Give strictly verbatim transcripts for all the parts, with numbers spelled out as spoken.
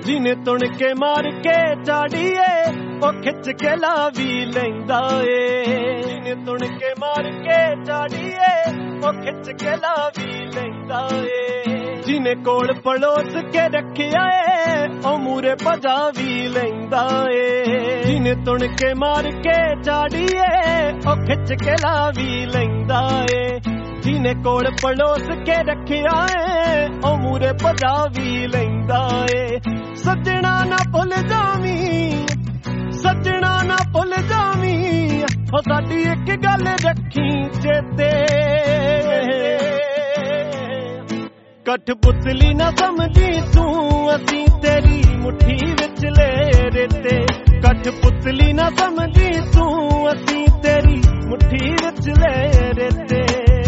जिने तुण के मार के चाड़ीए ओ खिच के ला भी लैंदा ए जिने तुण के मार के चाड़ीए ओ खिच के ला भी लैंदा ए जिने कोल पड़ोस के रखिया ए ओ मूरे भजा भी लैंदा ए जिने तुण के मार के चाड़ीए ओ खिच के ला भी लैंदा ए जिने कोल पड़ोस के रखिया ए ओ मूरे भजा भी लैंदा ए सजना ना भुल जावी सजना ना भुल जावी हो साडी एक गल रखी चेते कठपुतली ना समझी तू असी तेरी मुट्ठी विच ले रेते कठपुतली ना समझी तू असी तेरी मुट्ठी विच ले रेते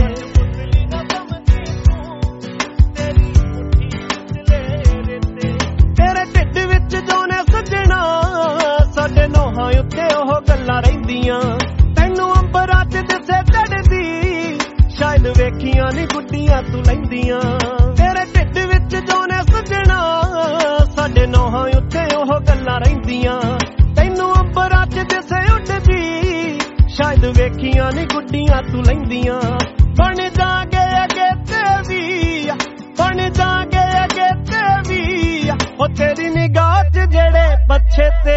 तेरे ढिड विच जोने सजना साडे नोहां उत्ते ओह गल्लां रहिंदियां तैनू अंबरां च दिसे चढ़दी शायद वेखियां नी गुड्डियां तू लैंदियां तेरे ढिड विच जोने सजना साडे नोहां उत्ते ओह गल्लां रहिंदियां तैनू अंबरां च दिसे उड्डदी शायद वेखियां नी गुड्डियां तू लैंदियां बन जागे अगे ते वी बन जागे अगे ते वी ओ तेरी निगाह च जेड़े बच्चे ते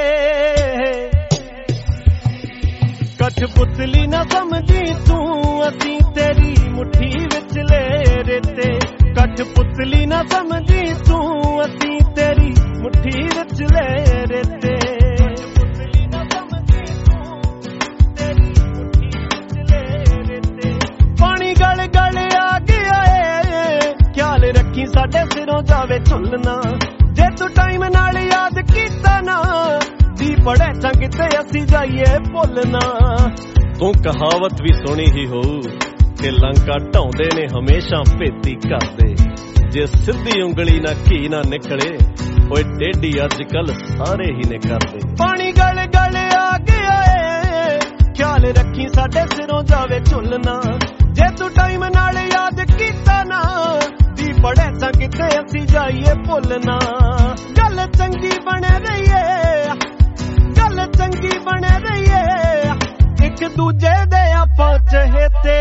कठपुतली ना समझी तू असी तेरी मुट्ठी विच ले रेते कठपुतली ना समझी तू असी तेरी मुट्ठी विच ले रेते पानी गल गल आ गया ए ख्याल रखी साडे सिरों जावे झुलना जे तू टाइम नाल याद कीता ना दी पड़े चंग ते असी जाइए भुलना तू कहावत भी सुनी ही हो कि लंका ढाउंदे ने हमेशा भेती करदे जे सिद्धी उंगली ना घी ना निकले ओए टेढ़ी अजकल सारे ही ने करदे पानी गल गल आ गया ए ख्याल रखी साडे सिरों जावे झुलना जे तू टाइम नाल याद कीता ना दी बड़े संग ते असी जाइए भुलना गल चंगी बने रहीए गल चंगी बने रहीए एक दूजे दे आपां चहेते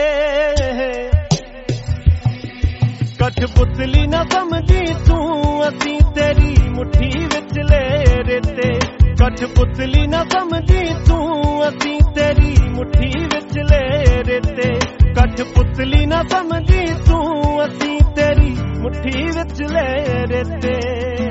कठपुतली ना समझी तू असी तेरी मुट्ठी विच ले रेते कठपुतली ना समझी तू असी तेरी मुट्ठी विच ले रेते कठपुतली ना समझी तू असी तेरी मुट्ठी विच ले रेते।